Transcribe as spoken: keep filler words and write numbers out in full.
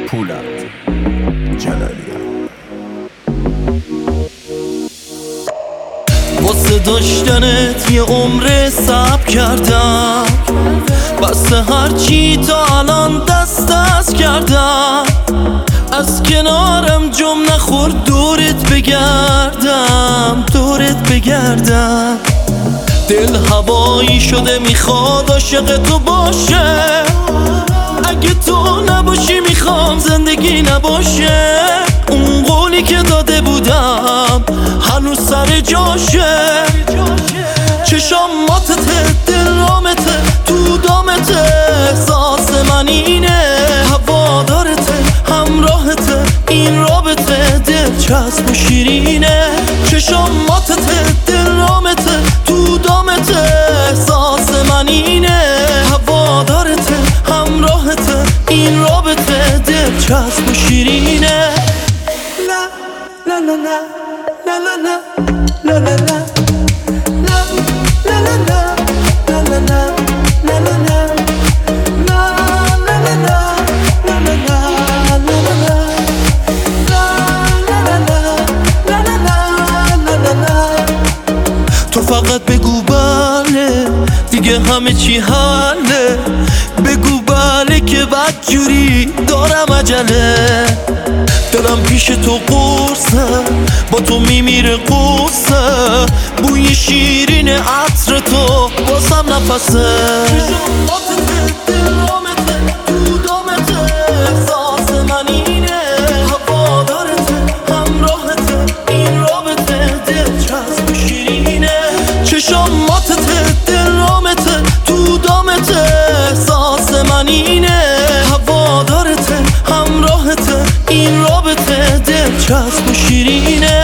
پولاد جلالی. واسه داشتنت یه عمر صبر کردم، بسته هرچی تا الان دست دست کردم. از کنارم جم نخور دورت بگردم، دورت بگردم. دل هوایی شده میخواد عاشق تو باشه، اگه تو نباشی میخوام زندگی نباشه. اون قولی که داده بودم هنوز سر جاشه. چشاماتته، دلامته، تو دامته، احساس من اینه. هوادارته، همراهته، این رابطه دلچسب و شیرینه. چشاماتته، دلامته، تو دامته، احساس من اینه. هوادارته، همراهته، این رابطه دلچسب و شیرینه. لا لا لا لا لا لا لا لا لا تو فقط بگو بله، دیگه همه چی حله. بگو بله که بدجوری دارم عجله. دلم پیش تو قرصه، با تو میمیره قصه. بوی شیرین عطر تو بازم نفسه. چشماتته، دلامته، تو دامته، احساس من اینه. هوادارته، همراهته، این رابطه دلچسب و شیرینه. چشماتته، دلامته، تو دامته، احساس من اینه. هوادارته، همراهته، این رابطه دلچسب و شیرینه.